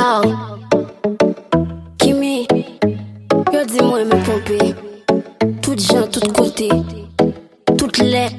Yo, Kimi, yo dis-moi me pomper. Toutes gens, toutes côtés, toutes les.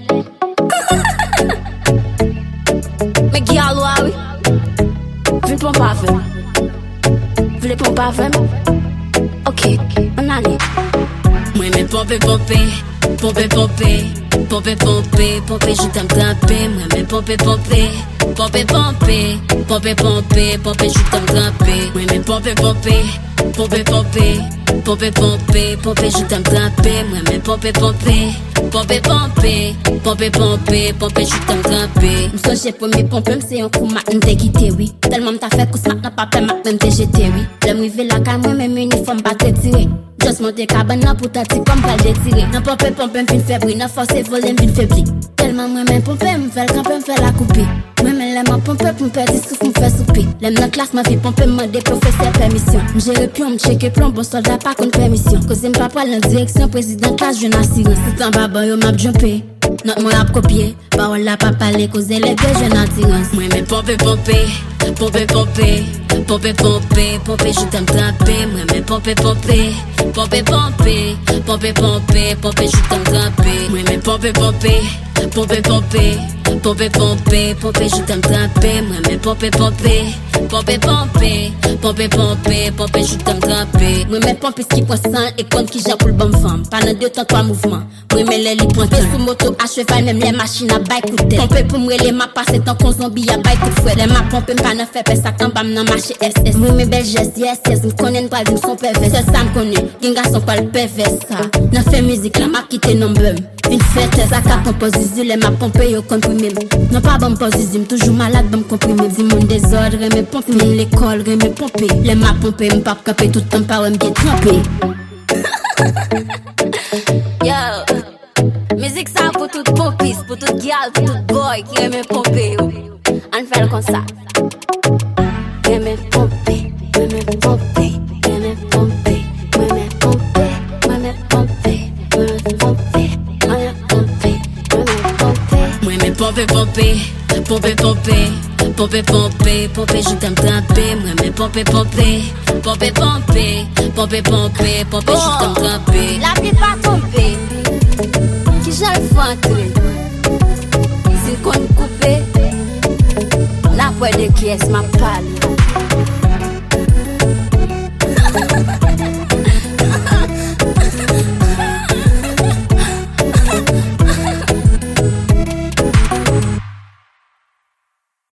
Mais qui a loi, oui? Viens pomper avec. Voulez pomper avec? Ok, on allait. Moi me pomper, pomper, pomper, pomper, pomper, pomper, pomper, je t'aime grimper. Moi me pomper, pomper, pomper, pomper, pomper, pomper, pomper, je t'aime grimper. Moi me pomper, pomper, pomper, pomper, pomper, pomper, pomper, je t'aime grimper. Moi me pomper, pomper, pomper, pomper, pomper, pomper, pomper, je t'aime grimper. M'songe premier pomper, c'est un coup matin t'es quitté, oui. Tellement m't'a fait coup smack n'a pas fait matin t'es jeté, oui. L'aime rivé la caille, moi même uniforme pas te tirer. Just monte cabane là pour t'attirer comme pas le détirer. N'a pomper, pomper, m'vin fébrile, n'a forcé voler, m'vin faibli. Tellement moi même pomper, m'fait le camper, m'fait la couper. Moi même l'aime à pomper, pour m'perdre souffle, m'fait souper. L'aime dans classe, m'a fait pomper, m'a des professeurs permission. M'gère pion, m'checker plomb, bon soldat pas contre permission. Cause m'pas pas dans direction, président classe, jeune assurance. C'est un baban, yo m'a jumpé. Notre moi a copié, parole la pas parler, cause les gars, jeune attirance. Moi me pomper, pomper, pomper, pomper, pomper, pomper, pomper, je t'aime grimper. Moi me pomper, pomper, pomper, pomper, pomper, pomper, pomper, je t'aime grimper. Moi me pomper, pomper, pomper, pomper, pomper, pomper, pomper, je t'aime grimper. Moi me pomper, pomper, pomper, pomper, pomper, pomper, pomper, je t'aime grimper. Moi me pomper ce qui prend sang et compte qui j'ai pour le bon femme. Pendant 2 temps 3 mouvements. Moi me les prend sous moto à cheval, même les machines à bail coup de tête. Pomper pour moi les m'a passé tant qu'on zombie à bail coup de fouet. Les m'a pomper m'pas n'a fait ça quand bam nan marché SS. Moi mes belles gestes yes yes, m'connais pas dire son pervers. Seul ça m'connait, gen garçon pas le pervers ça. N'a fait musique la m'a quitté non bum. Une fête ça ka compose zizi les m'a pomper yo comprimé. Non pas bon pose zizi, toujours malade bon comprimé. Dis mon désordre me pomper l'école me pomper. Les m'a pomper m'pas camper tout temps pas me bien trempé. Yo, musique ça pour tout popis, pour tout gal, pour tout boy qui aime pomper. On fait comme ça. Aime pomper, aime pomper, aime pomper, aime pomper, aime pomper, aime pomper, aime pomper, aime pomper. Moi me pomper, pomper, pomper, pomper, pomper, pomper, pomper, je t'aime grimper. Moi me pomper, pomper, pomper, pomper, pomper, pomper, pomper, je t'aime grimper. La vie pas tomber, qui j'ai le fantôme. C'est qu'on coupe, la voix de qui est ma parle.